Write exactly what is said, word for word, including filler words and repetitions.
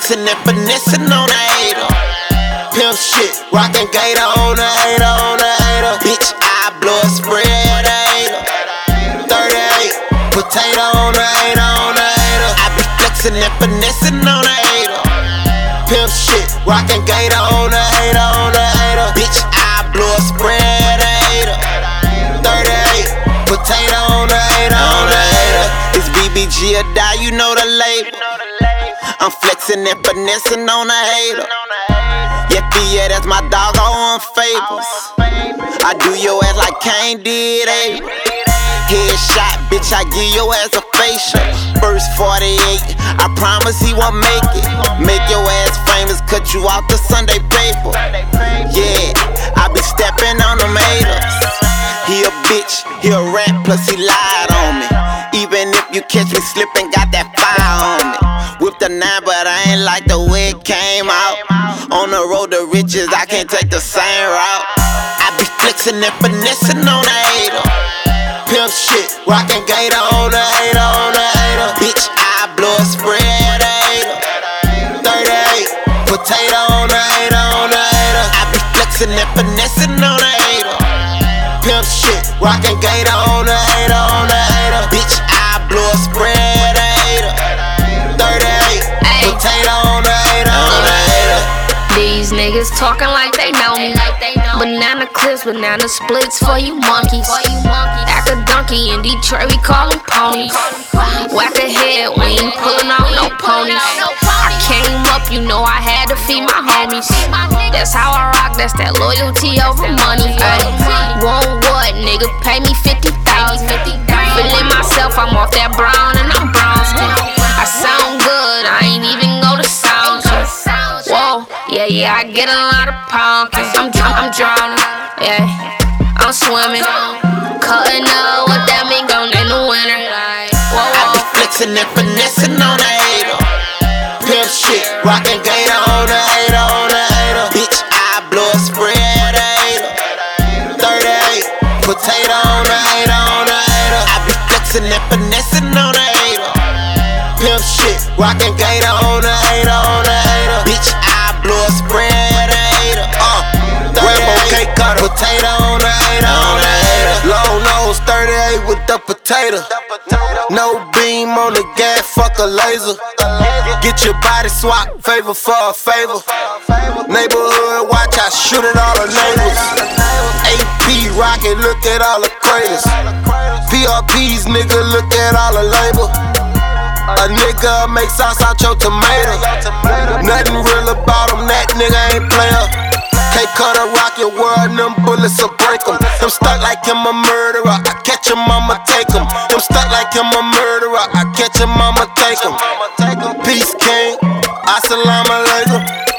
flexing and finessing on a hater. Pimp shit, rockin' gator on a hater, on a hater. Bitch, I blow a spray at a hater. thirty-eight, potato on a hater, on a hater. I be flexing and finessing on a hater. Pimp shit, rockin' gator on a hater, on a hater. Bitch, I blow a spray at a hater. thirty-eight, potato on a hater, on a hater. It's B B G or die, you know the label. I'm flexing and finessing on a hater. Yeah, yeah, that's my dog on fables. I do your ass like Kane did, eh? Headshot, bitch, I give your ass a facial. First forty-eight, I promise he won't make it. Make your ass famous, cut you off the Sunday paper. Yeah, I be stepping on them haters. He a bitch, he a rat, plus he lied on me. Even if you catch me slipping, got that fire on me. Whip the nine, but I ain't like the way it came out. On the road to riches, I can't take the same route. I be flexing and finessing on a hater. Pimp shit, rockin' gator on a hater, on a hater. Bitch, I blow a spray at a hater. thirty-eight, potato on a hater, on a hater. I be flexing and finessing on a hater. Pimp shit, rockin' gator on a hater, on a hater. Bitch, I blow a spray at a hater. thirty-eight, potato on a hater, on a hater. These niggas talking like they know me. Banana clips, banana splits for you monkeys. Act a donkey in Detroit, we call them ponies. Whack a head, we ain't pulling out no ponies. I came up, you know I had to feed my homies. That's how I rock, that's that loyalty over money. Ay, want what, nigga? Pay me fifty thousand. Feeling myself, I'm off that brown and I'm brown skin. I sound good, I ain't even go to sound check. Whoa, yeah, yeah, I get a lot of pounds. I'm, I'm drowning, yeah, I'm swimming. Cutting up what that mean gon' in the winter. Whoa, whoa. I be flexing and finessing on a hater. Pimp shit, rockin' gator on a hater, on a hater. Bitch, I blow a spray at a hater. thirty-eight, potato on a hater, on a hater. I be flexing and finessing on a hater. Pimp shit, rockin' gator on a hater, on a hater. Bitch, I blow a spray at a hater. Uh, Rainbow cake cutter, potato on a hater, on a hater. Long nose, thirty-eight with the potato. No beam on the gas, fuck a laser. Get your body swap, favor for a favor. Neighborhood watch, I shoot at all the neighbors. A P rocket, look at all the craters. P R Ps, nigga, look at all the label. A nigga make sauce out your tomato. Nothing real about him, that nigga ain't player. Can't cut a rock your world, them bullets will break him. Them stuck like him a murderer, I catch him, I'ma take him. Them stuck like him a murderer, I catch him, I'ma take him. Peace king, assalamu alaikum.